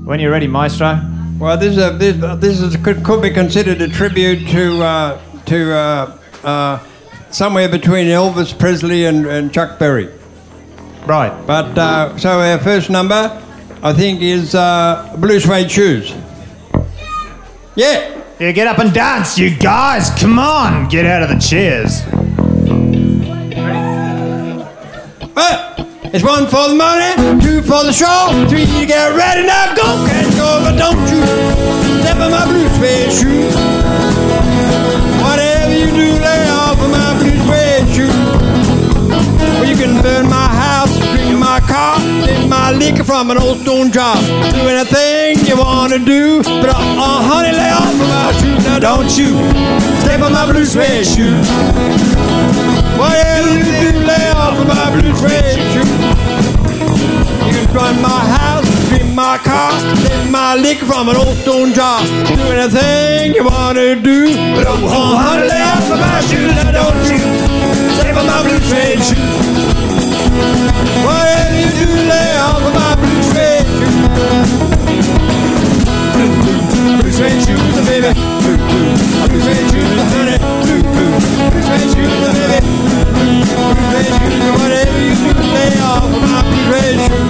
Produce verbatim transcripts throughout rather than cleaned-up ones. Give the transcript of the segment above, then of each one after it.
When you're ready, Maestro. Well, this is a, this, this is could, could be considered a tribute to uh, to uh, uh, somewhere between Elvis Presley and, and Chuck Berry. Right. But uh, so our first number, I think, is uh, Blue Suede Shoes. Yeah. Yeah, get up and dance, you guys. Come on, get out of the chairs. Well, it's one for the money, two for the show, three to get ready. Now go, can't go, but don't you step on my blue suede shoes. Whatever you do, lay off of my blue suede shoes. Well, you can burn my house, drink my car, take my liquor from an old stone jar. Do anything you want to do, but uh, uh, honey, lay off of my shoes. Now don't you step on my blue suede shoes. Whatever you do, lay off of my blue suede shoes. You can run my house, drink my car, take my liquor from an old stone jar. Do anything you want to do, but oh, oh honey, lay off of my shoes. Now don't you step on my blue suede shoes. Whatever you do, lay off of my blue suede shoes. Blue, blue, blue suede shoes, baby. Blue, blue, blue suede shoes, honey. Blue, blue, blue suede shoes, baby. Blue, blue suede shoes, whatever you do, lay off of my blue suede shoes.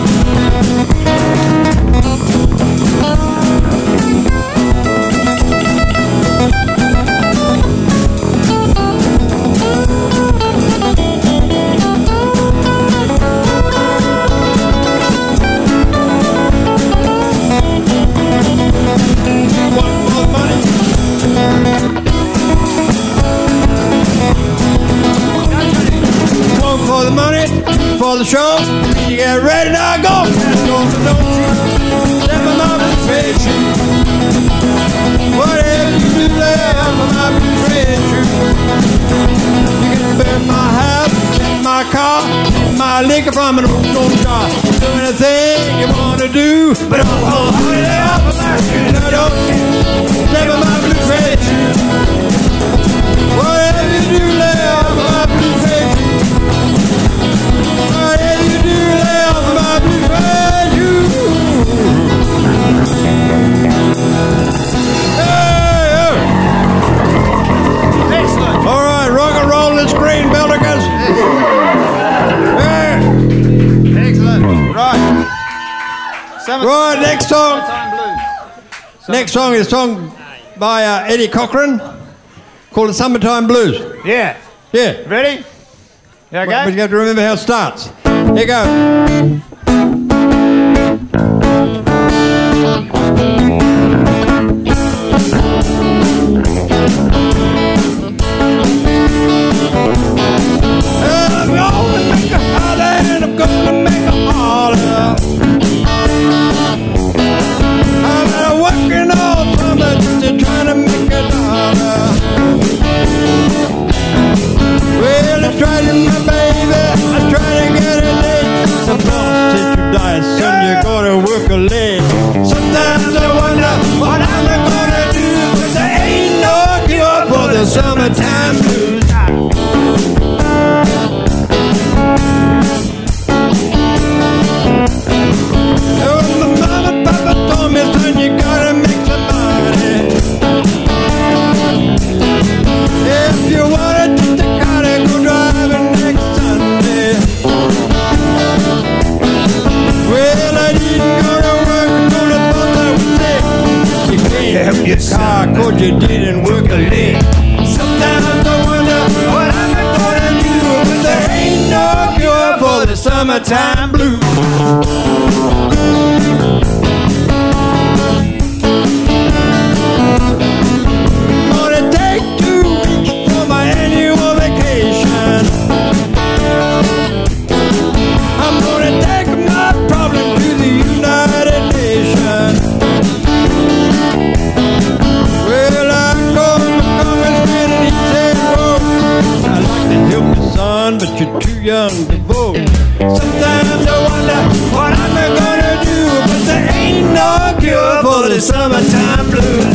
For the money, for the show, you get ready, now go. Let's go, but don't you step on my blue suede shoes. Whatever you do, lay off of my blue suede shoes. You can burn my house, take my car, take my liquor from an old stone jar. Do anything you want to do, but oh, oh, honey, lay off of my shoes. Now don't you step on my blue suede shoes. Whatever you do, lay off of my blue suede shoes. Whatever you do, lay off of my blue suede shoes. Hey, oh. Excellent. All right, rock and roll this green, Belticus. Yeah. Excellent. Right. Summer, Right, next song. Summertime Blues. Next song is a song by uh, Eddie Cochran called the Summertime Blues. Yeah. Yeah. Ready? You okay? But you have to remember how it starts. Here you go. I'm gonna make a holler and I'm gonna make a holler. I'm not working all summer just trying to make a dollar. Well, I tried to my baby, I tried to get it late. The boss said you die, son, you gotta work a late. Sometimes I wonder what I'm gonna do, but there ain't no cure for the summertime blues. Oh, my mama and papa told me, son, you gotta make some money. If you wanna take the car to go driving next Sunday. Well, I didn't go to work, told the boss I was sick. You can't help your car, cause you didn't work a lick. Sometimes I wonder what I'm gonna do, but there ain't no cure for the summertime blues. Gonna take two weeks for my annual vacation. I'm gonna take my problem to the United Nations. Well, I called my congressman and he said, whoa, I'd like to help you, son, but you're too young to vote. Sometimes I wonder what I'm gonna do, but there ain't no cure for the summertime blues.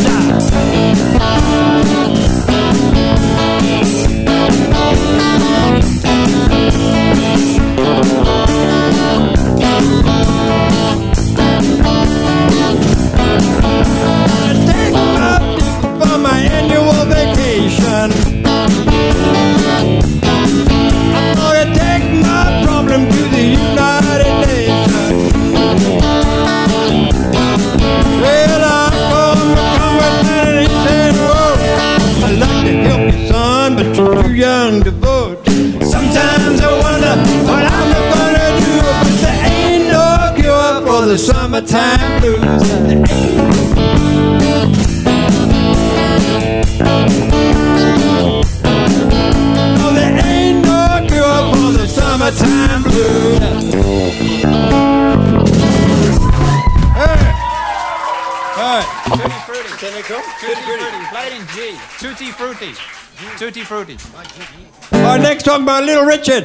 summertime blues. No, there ain't no cure for the summertime blues. Hey. All right. Tutti Frutti. Can they come? Tutti Frutti. Play it in G. Tutti Frutti. Tutti Frutti. All right, next song by Little Richard.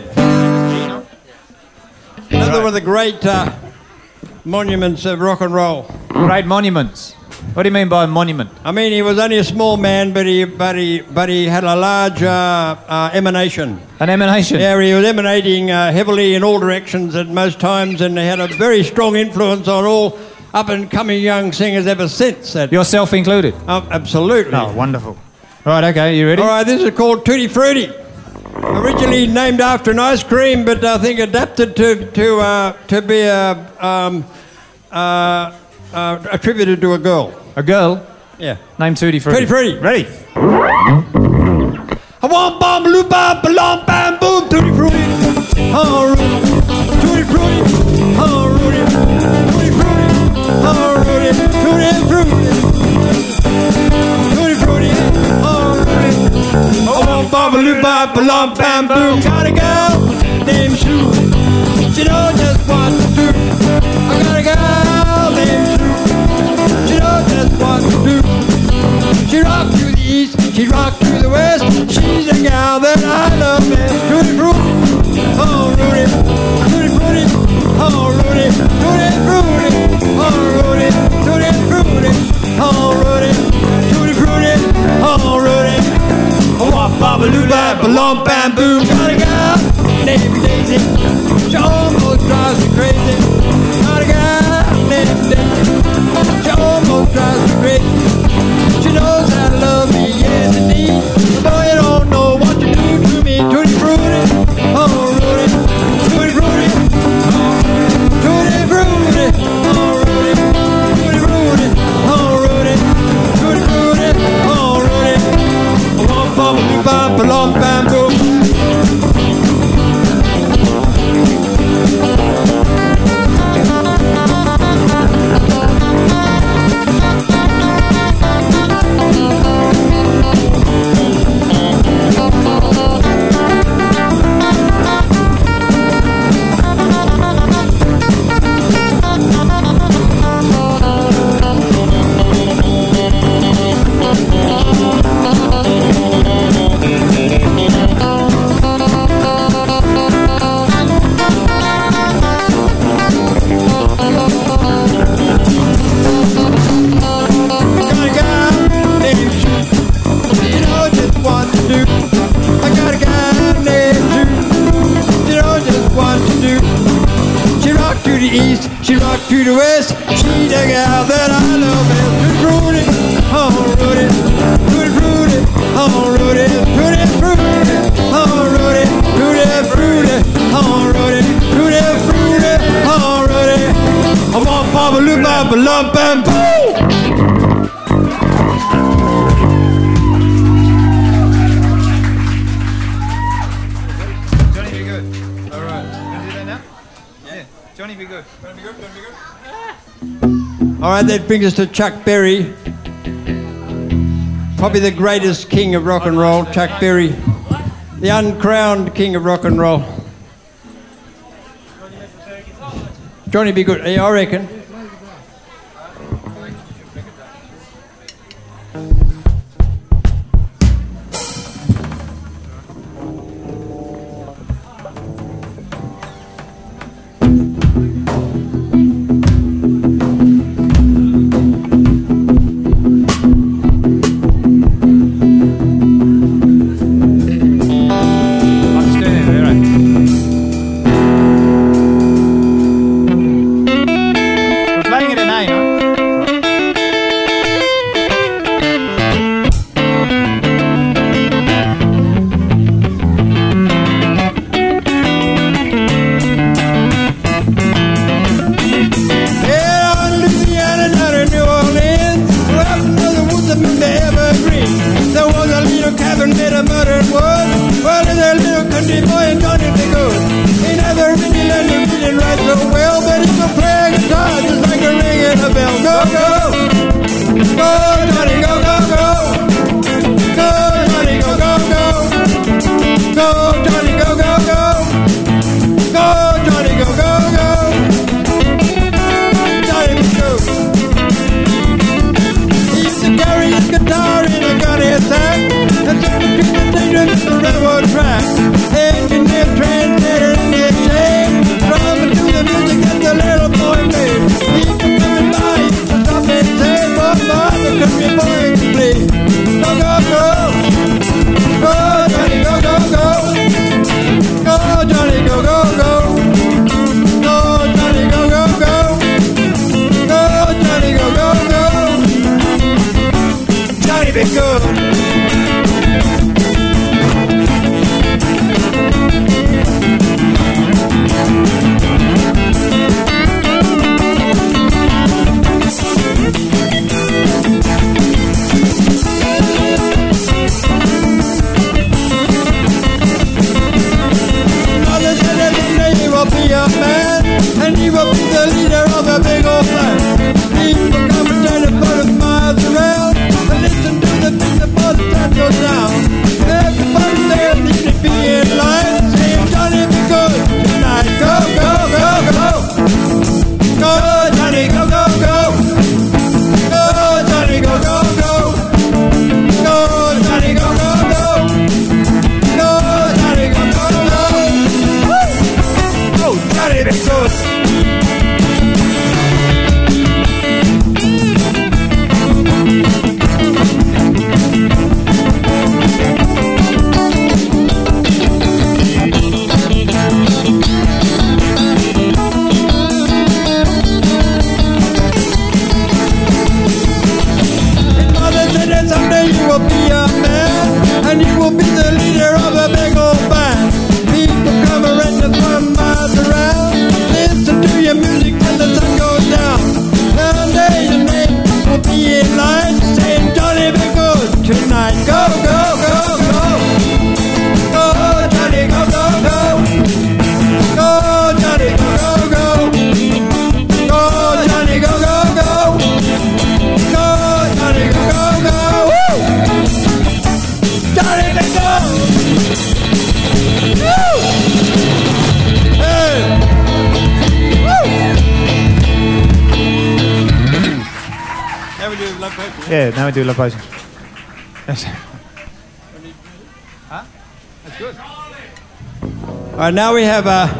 Another one of the great uh, monuments of rock and roll. Great monuments. What do you mean by monument? I mean, he was only a small man, but he, but he, but he had a large uh, uh, emanation. An emanation? Yeah, he was emanating uh, heavily in all directions at most times, and he had a very strong influence on all up-and-coming young singers ever since. That, Yourself included? uh, absolutely. Oh, wonderful. Right, okay, you ready? All right, this is called Tutti Frutti. Originally named after an ice cream, but I think adapted to to uh, to be uh, um, uh, uh, attributed to a girl. A girl? Yeah. Named Tutti Frutti. Tutti Frutti. Ready? I want bomb, loop, bam, bam, bam, boom, Tutti Frutti. Oh, Rudy. Tutti Frutti. Oh, Rudy. Tutti Frutti. Oh, Rudy. Tutti Frutti. Tutti Frutti. Oh, Rudy. I want bomb, loop, bam, bam, bam, boom. Got a girl named Sue. She knows just what to do. I got a girl named Sue. She knows just what to do. She rocked to the east, she rocked to the west. She's a gal that I love best. Tutti Frutti, oh Rudy, Tutti Frutti, oh Rudy, Tutti Frutti, oh Rudy, Tutti Frutti, oh Rudy, Tutti Frutti, oh Rudy. Wop baba loo bam balom bam boom. Got a gal named Daisy. She almost drives me crazy. Got a gal named Daisy. She almost drives me crazy. She knows how to love me, yes indeed. Boy, you don't know what to do to me. Tutti Frutti, oh Rudy, Tutti Frutti, Tutti Frutti, oh Rudy, Tutti Frutti, oh Rudy, Tutti Frutti, oh Rudy. Bum bum bum bum bum bam boom. She rocked to the west. She the gal that I love. Tutti Frutti, oh Rudy, Tutti Frutti, oh Rudy, Tutti Frutti, oh Rudy, Tutti Frutti, oh Rudy, Tutti Frutti, oh Rudy. I'm on Papa Loop, Papa Lump and Boom. Johnny, be good. All right. Can you do that now? Yeah. Johnny, be good. Johnny, be good. Johnny, be good. All right, that brings us to Chuck Berry. Probably the greatest king of rock and roll, Chuck Berry. The uncrowned king of rock and roll. Johnny, be good. Yeah, I reckon. we do Love Potion. Yeah, now we do Love Potion. Yes. Huh? That's good. All right, now we have. Uh,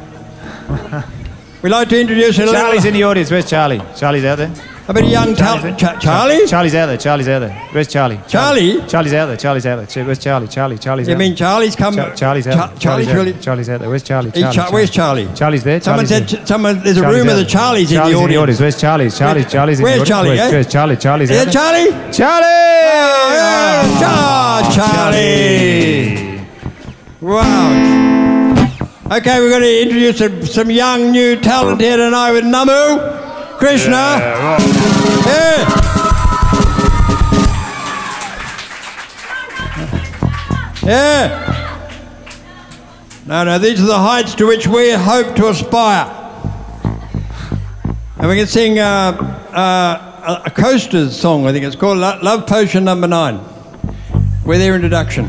we'd like to introduce a Charlie's little. in the audience. Where's Charlie? Charlie's out there. How about a young Charlie's talent? in? Cha- Charlie? Charlie's out there. Charlie's out there. Where's Charlie? Charlie? Charlie's out there. Charlie's out there. Ch- Where's Charlie? Charlie. Charlie's You out mean there. Charlie's come? Cha- Charlie's out Cha- there. Charlie's out really. there. Charlie's out there. Where's Charlie? He's Charlie, Cha- where's Charlie? Charlie's there. Someone Charlie's said. there. Someone. There's a Charlie's room out of the there. Charlies in Charlie's the in the audience. audience. Where's Charlie? Charlie. Charlie's in Where's the Charlie, audience. eh? Where's Charlie? Charlie's Is out it there. Charlie? Charlie! Yeah, Cha- Charlie. Wow. Okay, we're going to introduce some, some young new talent here tonight with Namu, Krishna. Yeah, Yeah. Yeah. No, no, these are the heights to which we hope to aspire. And we can sing uh, uh, a Coasters song, I think it's called Lo- Love Potion Number Nine, with their introduction.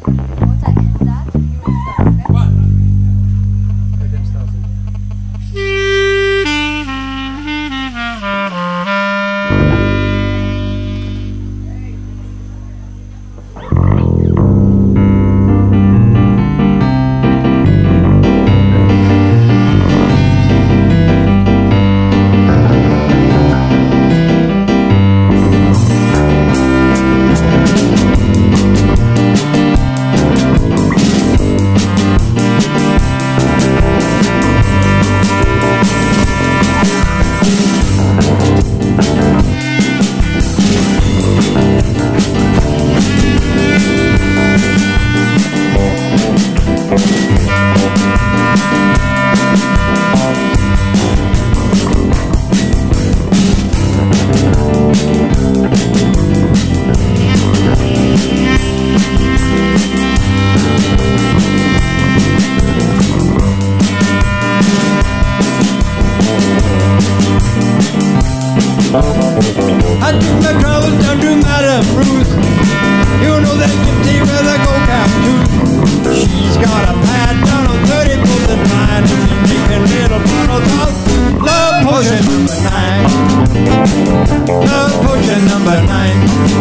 I took my travels down to Madame Ruth. You know that gypsy with a gold cap too. She's got a pad down on thirty-fourth and nine. She's drinking little bottles of Love Potion number nine. Love Potion number nine.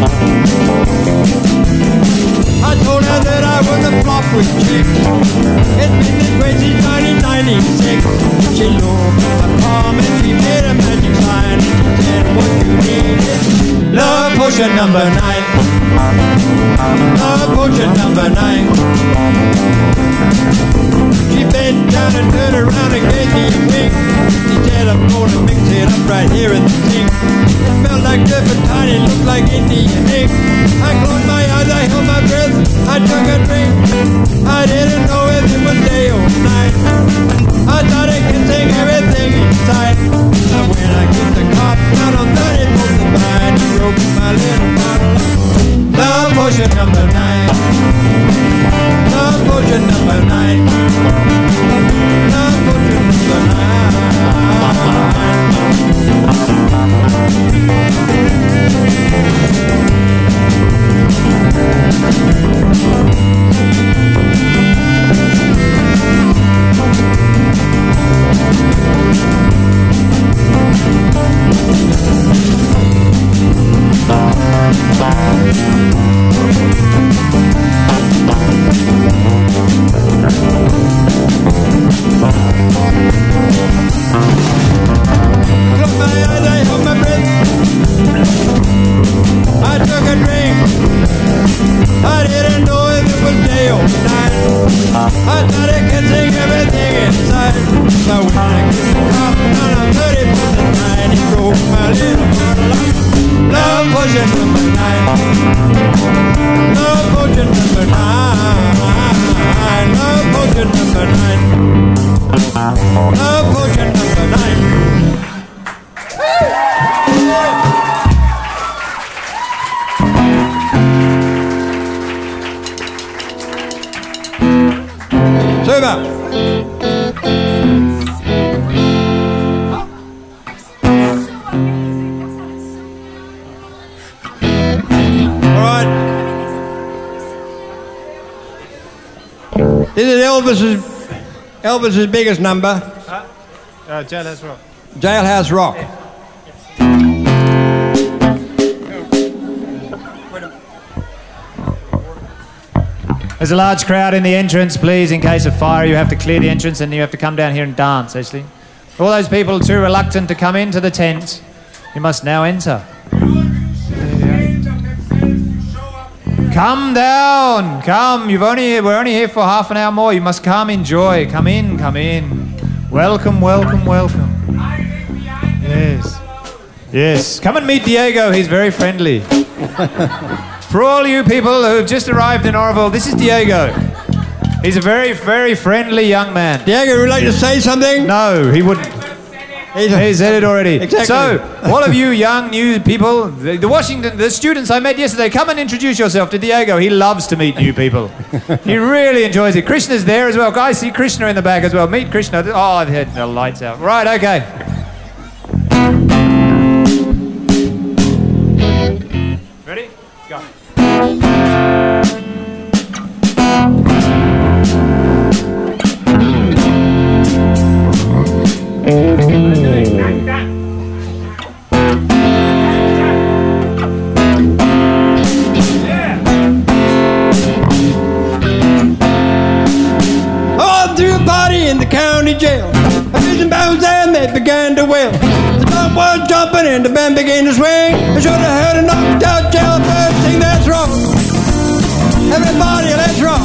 I told her that I wouldn't flop with chicks. It's been this way since nineteen ninety-six. She looked at my palm and she made a magic sign. She said, what you need is Love Potion number nine. Love Potion number nine. She bent down and turned around and gave me a wink. She said, I'm gonna mix it up right here in the sink. It smelled like turpentine, it looked like Indian ink. I closed my eyes, I held my breath, I took a drink. I didn't know if it was day or night. I thought I could sing everything inside. But when I kicked the cop down on thirty-fourth and nine, he broke my little bottle of Love Potion number nine. Love Potion number nine. Love Potion number nine. Close my eyes, I hold my breath. I took a drink. I didn't know if it was day or night. I thought I could sing everything inside. But when I kicked the cop down on thirty-fourth and nine, he broke my little bottle of Love Potion number nine. Love Potion number nine. Love Potion number nine. Love Potion number nine. Super. All right. This is Elvis's Elvis's biggest number, Uh, Jailhouse Rock. Jailhouse Rock. There's a large crowd in the entrance, please. In case of fire, you have to clear the entrance and you have to come down here and dance, actually. All those people too reluctant to come into the tent, you must now enter. Come down, come. You've only we're only here for half an hour more. You must come, enjoy. Come in, come in. Welcome, welcome, welcome. Yes, yes. Come and meet Diego. He's very friendly. For all you people who've just arrived in Oroville, this is Diego. He's a very, very friendly young man. Diego, would you like to say something? No, he wouldn't. He said it already. Exactly. So, all of you young, new people, the, the Washington, the students I met yesterday, come and introduce yourself to Diego. He loves to meet new people. He really enjoys it. Krishna's there as well. I see Krishna in the back as well. Meet Krishna. Oh, I've had the lights out. Right, okay. Ready? Go. In the county jail, a prison band was there and they began to wail. The drum was jumping and the band began to swing. I should have heard a knocked out jailbird sing that's wrong. Everybody, let's rock.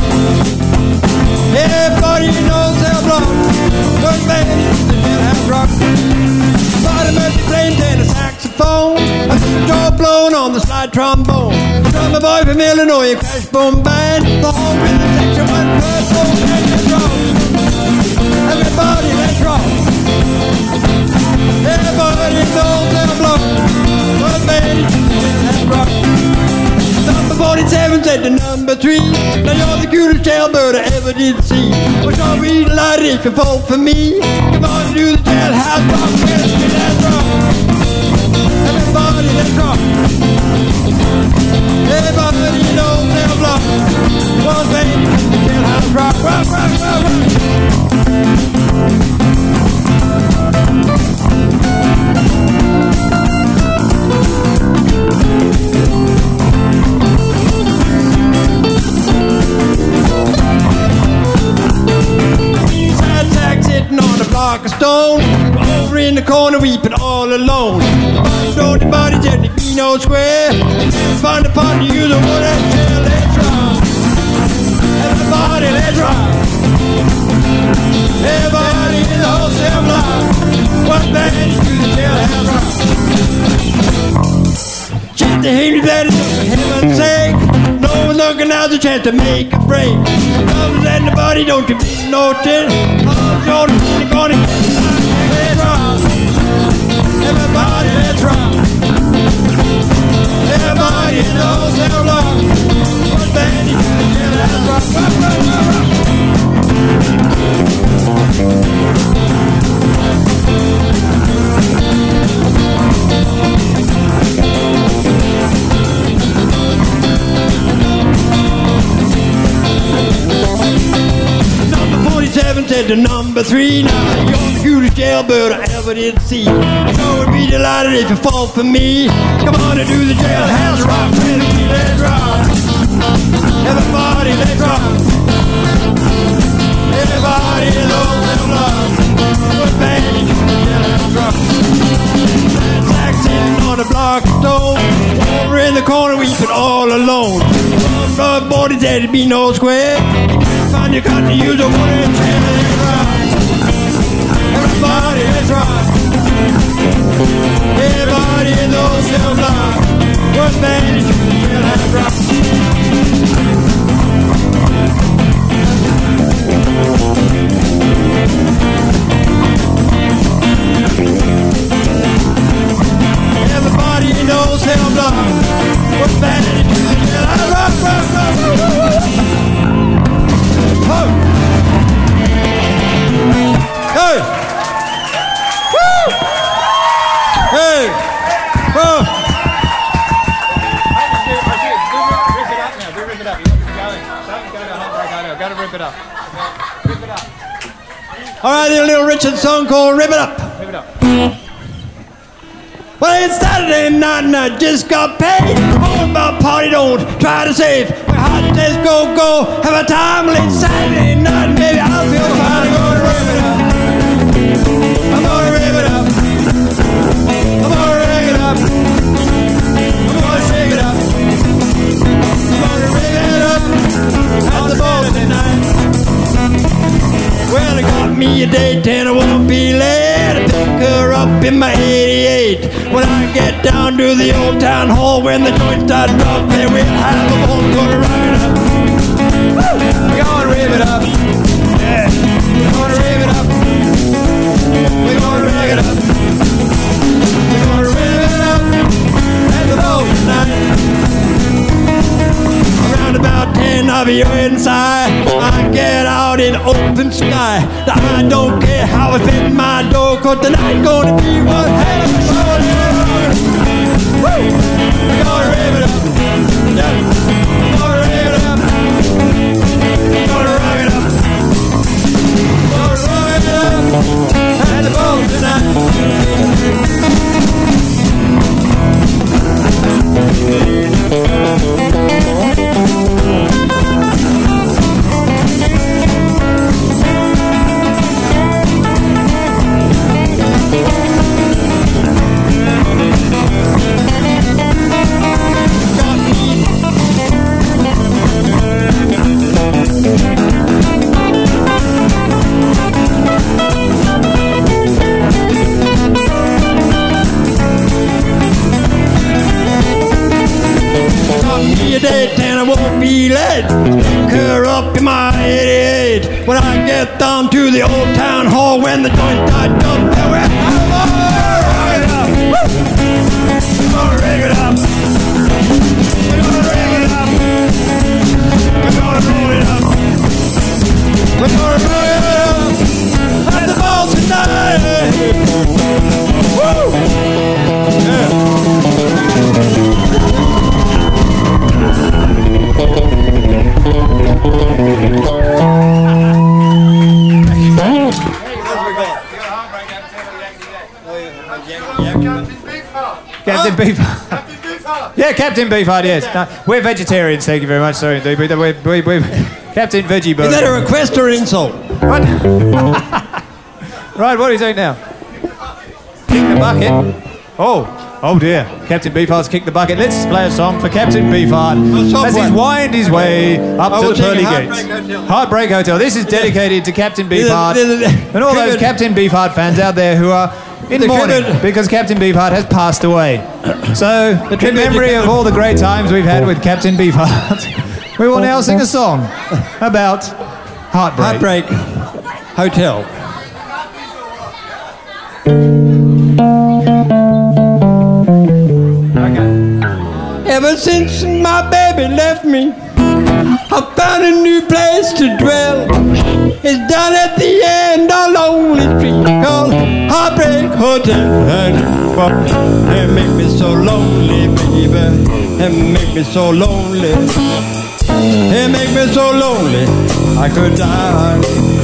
Everybody knows they'll block. One man the jailhouse rock. Bottom of the flames and a saxophone. A jaw blown on the slide trombone. Drummer boy from Illinois, a crash boom band. The whole rhythm section one first boom and let's rock. Everybody, let's rock. Everybody knows they'll block. One man, let's rock. Number forty-seven said to number three, now you're the cutest jailbird I ever did see. What's all we lighted if you fall for me? Come on, do the jailhouse rock with me, let's rock. Everybody, let's rock. Everybody knows they'll block. One man, the jailhouse rock, rock, rock, rock, rock. Sad sack sitting on a block of stone, over in the corner weeping all alone. Don't the body tell me be no square. Find a part to use a wood and shell. Let's rock. Everybody, let's rock. Everybody in the whole cell block. One band to the jailhouse rock. Check the Henry Bloody, for heaven's sake. No one's looking out the chance to make a break. Comes and the body, don't you be noted. Arms on the corner, let's rock. Everybody, let's rock. Everybody in the whole cell block. One band to the jailhouse rock. Rock, rock, rock, rock. Number forty-seven said to number three, now you're the cutest jailbird I ever did see. So would be delighted if you fall for me. Come on and do the jailhouse rock with me, let's rock. Everybody, let's rock. Everybody knows them love. What band you do the jailhouse rock? Sack sitting on a block of stone, over in the corner weeping all alone. One blood body said it'd be no square. You can't find your country, use a wooden chair. Let's rock. Everybody, let's rock. Everybody knows them love. What band you do the jailhouse rock? Everybody knows cell block. What band you do the jailhouse rock, rock, rock, rock, rock, rock. Oh. Hey! Woo! Hey! Oh! Gotta rip it up. Rip it up. All right, a little Richard song called Rip It Up. Rip it up. Well, it's Saturday night and I just got paid. All about party, don't try to save. hot, let's go, go. Have a time late Saturday night, baby, I'll feel fine. I'm gonna rip it up. I'm gonna rip it up. I'm gonna rip it up. I'm gonna shake it up. I'm gonna rip it up. At the Saturday night. Well, I got me a date and I won't be late. I pick her up in my eighty-eight. When I get down to the old town hall, when the joints start dropping, we'll have a ball gonna rock it up. Woo! We're gonna rip it up. Yeah. We're gonna rip it up. We're gonna rock it up. We're gonna rip it up at the ball tonight. Around about ten of you inside, I get out in open sky. I don't care how I fit my door, cause tonight's gonna be one hell of a show. Woo! We're gonna rip it up. Yeah. We're gonna rip it up. We're gonna rock it up. We're gonna rock it up at the ball tonight. And I won't be late. Pick her up in my eighty-eight. When I get down to the old town hall, when the joint start jumping, we're gonna rock it up. Woo! We're gonna rig it up. We're gonna rig it up. We're gonna roll it up. We're gonna roll it up at the ball tonight. Woo! Yeah. Captain Beefheart. Captain Beefheart. Yeah, Captain Beefheart, yes. No, we're vegetarians, thank you very much. Sorry, we're, we're, we're, we're Captain Veggie Burger. Is that a request or an insult? What? Right, what are you doing now? Kick the bucket. Oh, oh dear. Captain Beefheart's kicked the bucket. Let's play a song for Captain Beefheart as he's wind his way up to the pearly gates. Heartbreak Hotel. This is dedicated to Captain Beefheart and all those Captain Beefheart fans out there who are in mourning because Captain Beefheart has passed away. So, in memory of all the great times we've had with Captain Beefheart, we will now sing a song about heartbreak. Heartbreak Hotel. Ever since my baby left me, I found a new place to dwell. It's down at the end of lonely street called Heartbreak Hotel. It make me so lonely, baby. It make me so lonely. It make me so lonely I could die.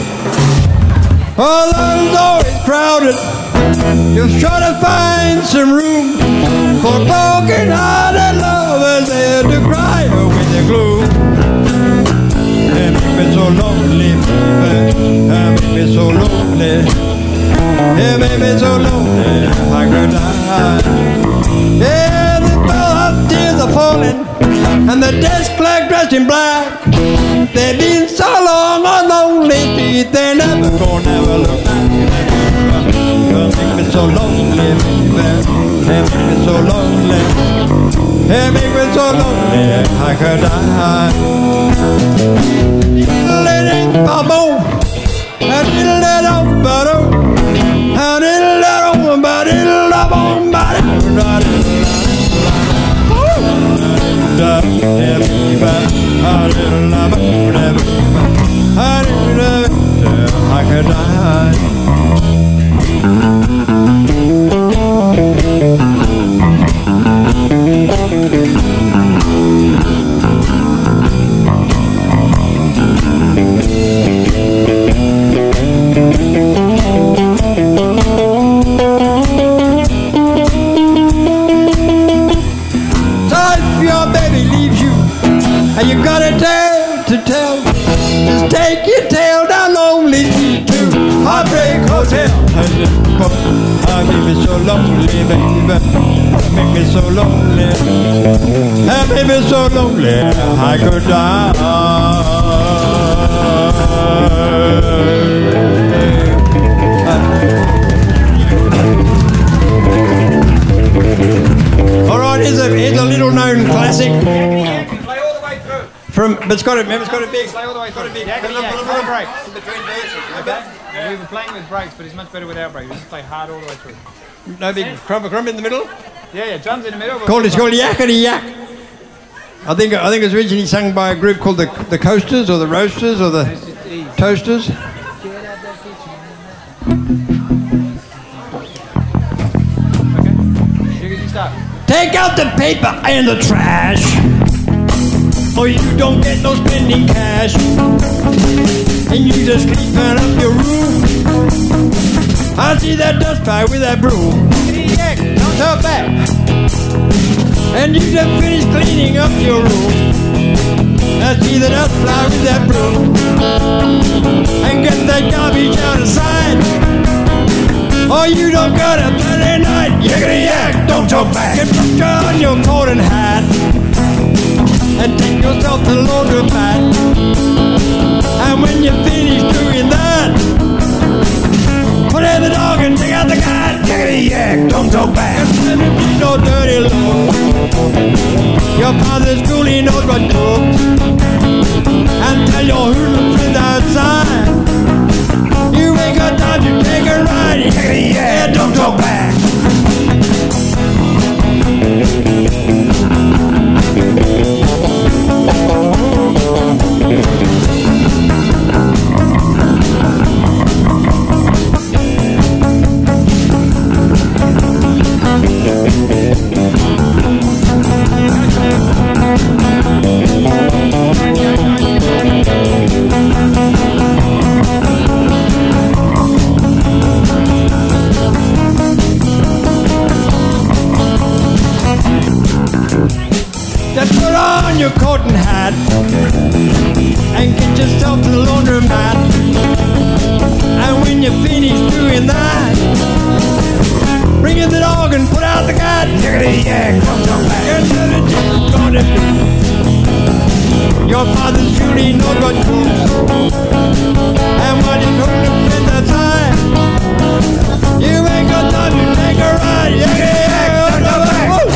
Although it's always crowded, you'll try to find some room for broken-hearted lovers there to cry away their gloom. It make me so lonely, baby. It make me so lonely. It make me so lonely I could die. Yeah, the well tears are falling, and the desk clerk dressed in black. They've been so long on lonely street, they're never gonna never look back. It make me so lonely, baby. It make me so lonely. It make me so lonely I could die. Little bubble, a little little bubble, a little little bubble, I could die. Take your tail down lonely street to Heartbreak Hotel. I make me so lonely, baby. Make me so lonely. I make me so lonely. I could die. All right, here's a, here's a little known classic. Play all the way through. From, but it's got a, remember, it's got a big. Play all the way through. big- Yeah, got a yeah, little- no little- breaks. in between verses. Okay. We were playing with breaks, but it's much better without breaks. We just play hard all the way through. No big crumb, crumb in the middle. Yeah, yeah. John's in the middle. Called it's called Yakety Yak. I think I think it was originally sung by a group called the the Coasters or the Roasters or the It's just easy. Toasters. Okay. You can start. Take out the paper and the trash, or you don't get no spending cash, and you just clean up your room. I see that dust pie with that broom. Yeah, don't talk back. And you just finished cleaning up your room. I see the dust fly with that broom. And get that garbage out of sight. Oh, you don't got a Saturday night. Yiggity yak, don't talk back. Get put on your coat and hat. And take yourself to the laundromat. And when you finish doing that, put in the dog and take out the cat. Yiggity yak, don't talk back. And if you no dirty look, your father's school, he knows what cooks. And tell your hoodlum friends outside, you ain't got time to take a ride. Yiggity yak, don't talk back. Just put on your coat and hat and get yourself to the laundromat. And when you finish doing that, bring in the dog and put out the cat. Yiggity yak, don't talk back. And tell it you're gonna do. Your father's surely knows what cooks. And while you're doing the friends outside, you ain't got time to take a ride. Yiggity yak, don't talk back. Woo!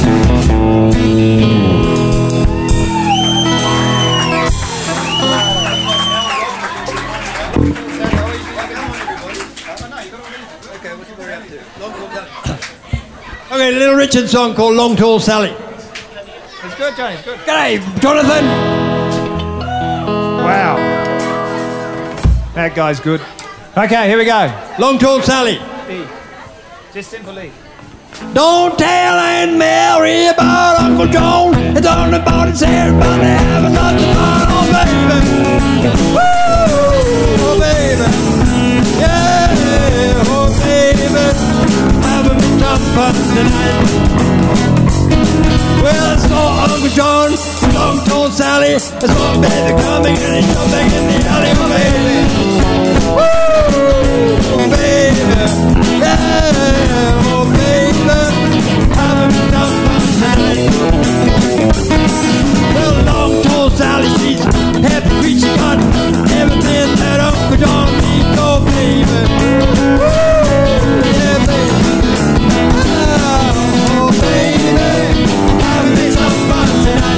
Okay, a Little Richard song called Long Tall Sally. It's good, Johnny. It's good. G'day, Jonathan. Wow. That guy's good. Okay, here we go. Long Tall Sally. E. Just simple E. Don't tell Aunt Mary about Uncle John. It's all about his hair, about to have lots of fun, oh baby. Woo, oh baby. Yeah, oh baby. Having me tough fun tonight. Well, I saw Uncle John, Long Tall Sally. I saw baby coming and he's jumping in the alley, oh baby. Woo, oh baby. Yeah, oh baby. Having me tough fun tonight. Well, Long Tall Sally, she's happy sweet, she got everything that Uncle John needs, oh baby. Woo, yeah, baby. Oh, baby, having me some fun tonight.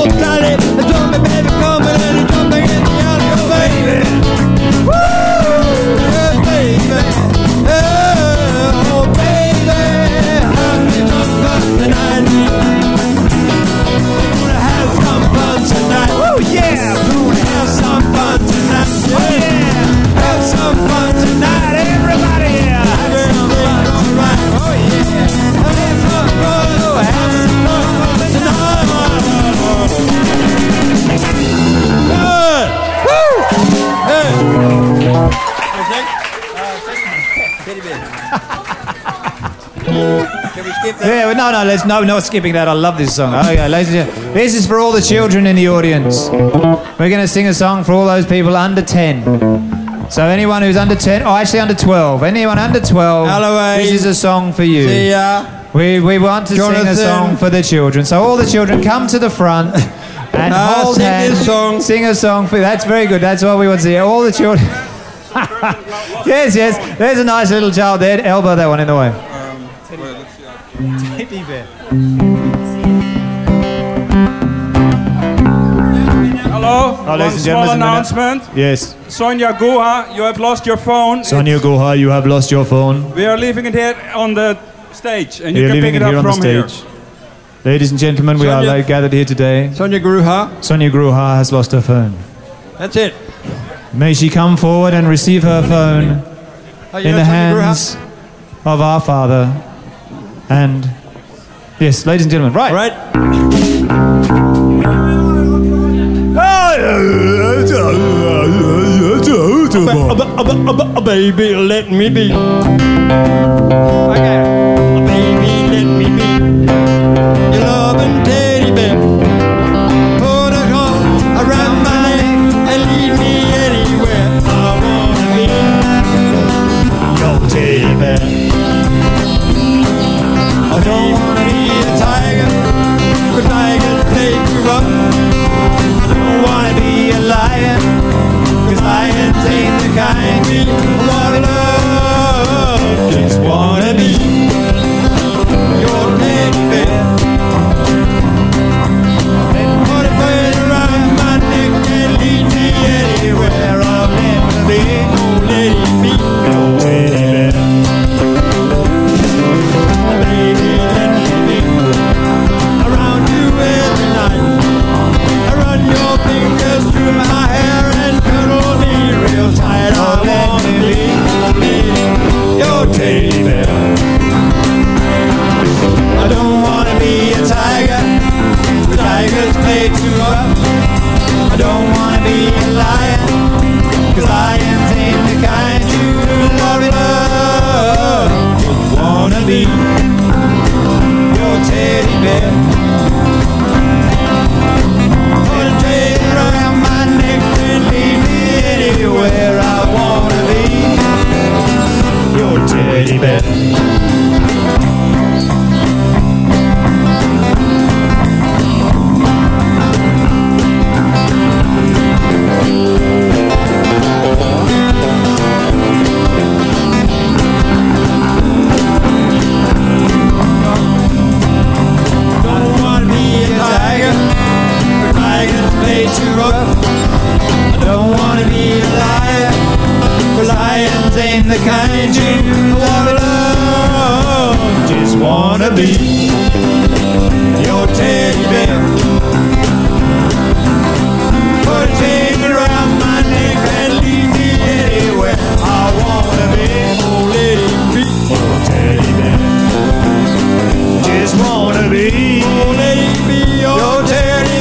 old Sally. I told me, baby, come and let it jumping in the alley, oh baby. Woo! Yeah, baby. Oh, baby. Have me some fun tonight. Gonna have some fun tonight. Oh yeah! Gonna have some fun tonight. Yeah. Oh yeah! Have some fun tonight. Everybody here! Have some fun tonight. Oh yeah. Have some fun. Oh, have some fun tonight. Good. Woo! Hey. Teddy bear. Can we skip that? Yeah, well, no, no, let's no, not skipping that. I love this song. Okay, ladies and gentlemen, this is for all the children in the audience. We're going to sing a song for all those people under ten. So anyone who's under ten, oh, actually under twelve. Anyone under twelve, Hello, this is a song for you. See ya. We we want to Jonathan. sing a song for the children. So all the children come to the front and Ah, hold sing hands. this song. Sing a song for. That's very good. That's what we want to see. All the children. Yes, yes. There's a nice little child there. Elbow that one in the way. Teddy bear. Hello, Oh, one ladies and small gentlemen, announcement. Yes. Sonia Guha, you have lost your phone. Sonia Guha, you have lost your phone. We are leaving it here on the stage, and you You're can leaving pick it it here up on the from here. stage. Ladies and gentlemen, we are Sonia- like, gathered here today. Sonia Gruha. Sonia Gruha has lost her phone. That's it. May she come forward and receive her phone Oh, you in know the Sonia Gruha? hands of our Father. And, yes, ladies and gentlemen, right. Right. Baby, let me be. Okay. Baby, let me be. Your loving teddy bear. Put a arm around my neck and lead me anywhere I wanna be. Your teddy bear. I don't wanna be a tiger, 'cause tigers play too rough. I don't wanna be a lion, 'cause lions ain't the kind we wanna love. Just wanna be your teddy bear. And put a bird around my neck and lead me anywhere I'll never be. Oh, let it be your teddy bear. Baby, let me be around you every night. I run your fingers through my hair and cuddle me real tight. I wanna be, be your teddy bear. I don't wanna be a tiger. The tigers play too rough. I don't wanna be a lion, 'cause lions ain't the kind you love and love. Just wanna be your teddy bear. Put a chain around my neck and lead me anywhere I wanna be. Your teddy bear. Don't wanna be a tiger, but tigers play too rough. I don't wanna be a lion, but lions ain't the kind you wanna love. Just wanna be your teddy bear. Put a chain around my neck and lead me anywhere I wanna be. Oh, let it be your teddy bear. Just wanna be, oh, let it be your teddy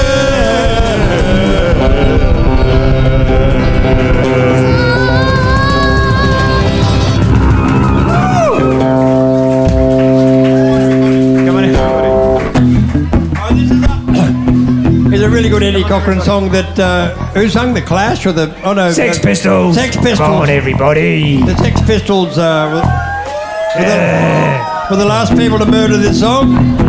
Come on in, everybody. It's a really good Eddie Cochran song that, uh, who sung The Clash or the, oh no. Sex uh, Pistols. Sex Pistols. Come on, everybody. The Sex Pistols uh, were, were, the, were the last people to murder this song.